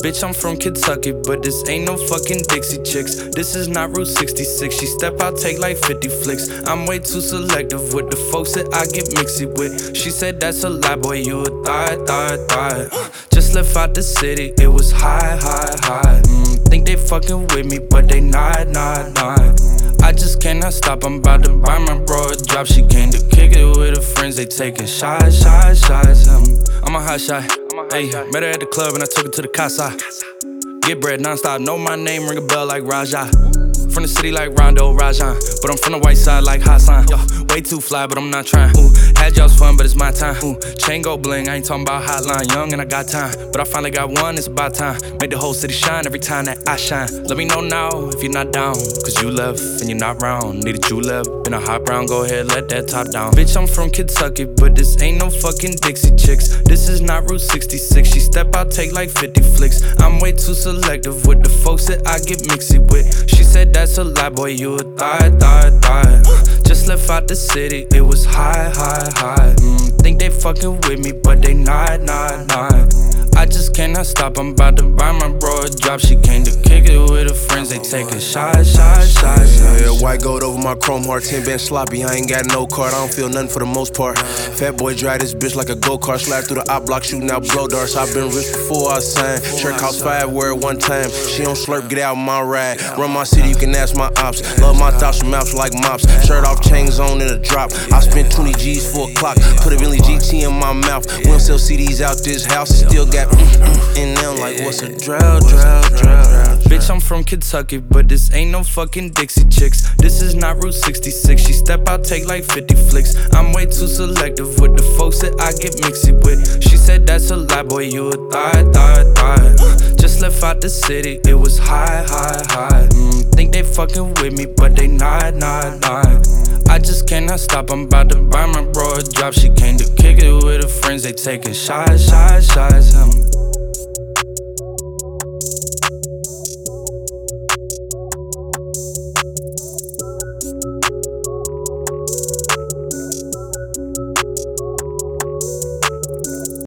Bitch, I'm from Kentucky, but this ain't no fucking Dixie Chicks. This is not Route 66. She step out, take like 50 flicks. I'm way too selective with the folks that I get mixy with. She said that's a lie, boy, you a thot. Just left out the city, it was high. Think they fucking with me, but they not. I just cannot stop, I'm about to buy my bro a drop. She came to kick it with her friends, they taking shots. I'm a hot shot, ayy, met her at the club and I took her to the casa. Get bread non-stop, know my name, ring a bell like Raja. From the city like Rondo, Rajan, but I'm from the white side like Hassan. Way too fly, but I'm not trying. Had y'all's fun, but it's my time. Chain go bling, I ain't talking about hotline. Young and I got time, but I finally got one, it's about time. Make the whole city shine every time that I shine. Let me know now if you're not down, cause you left and you're not round. Need a julep in a hot brown, go ahead, let that top down. Bitch, I'm from Kentucky, but this ain't no fucking Dixie Chicks. This is not Route 66. She step out, take like 50 flicks. I'm way too selective with the folks that I get mixy with. She said that's a lie, boy, you a thot. Just left out the city, it was high. Think they fucking with me, but they not. I just cannot stop, I'm about to buy my bro a drop. She came to kick it with her friends, they taking shots. Yeah, white gold over my chrome heart, 10 been sloppy, I ain't got no card, I don't feel nothing for the most part. Fat boy drive this bitch like a go-kart, slide through the op block, shooting out blow darts. I been rich before I signed, shirt cost 5, wear it one time. She don't slurp, get out my ride. Run my city, you can ask my ops. Love my thoughts from maps like mops. Shirt off, chains on in a drop. I spent 20 G's for a clock, put a Bentley GT in my mouth. We don't sell CDs out this house, it still got in them like what's a drought. Bitch, I'm from Kentucky, but this ain't no fucking Dixie Chicks. This is not Route 66. She step out, take like 50 flicks. I'm way too selective with the folks that I get mixy with. She said that's a lie, boy, you a thot. Just left out the city, it was high. Think they fucking with me, but they not. I just cannot stop, I'm about to buy my bro a drop. She came to kick it with her friends, they taking shots.